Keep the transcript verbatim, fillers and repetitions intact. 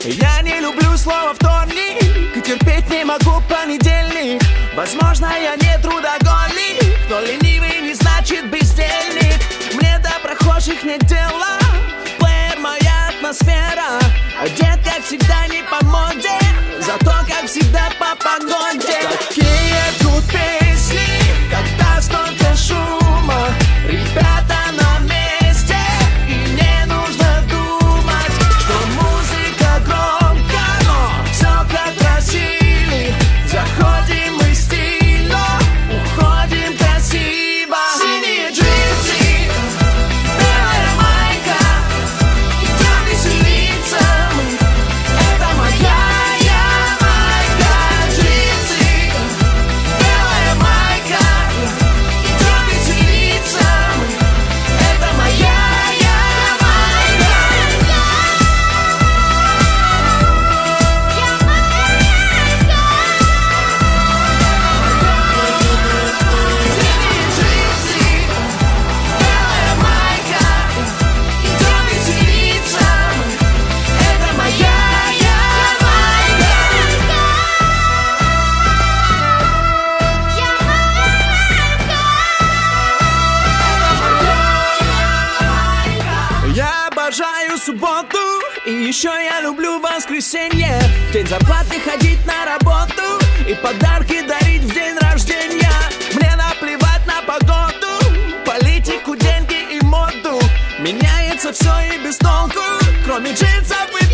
Я не люблю слово вторник и терпеть не могу понедельник. Возможно, я не трудоголик, но ленивый не значит бездельник. Мне до прохожих нет дела, плеер моя атмосфера. Одет как всегда не по моде, зато как всегда по погоде. Такие тут песни, когда столько шума. Ребята на месте, и не нужно думать, что музыка громко, но все как просили. Заходим мы стильно, уходим красиво. Синие джинсы, белая майка, идем веселиться мы. Это моя я майка. Джинсы, белая майка, идем веселиться мы. Это моя я майка. Синие джинсы, белая майка, идем веселиться мы. Это моя я майка. Я обожаю субботу, и еще я люблю воскресенье. В день зарплаты ходить на работу и подарки дарить в день рождения. Мне наплевать на погоду, политику, деньги и моду. Меняется все и без толку, кроме джинсов и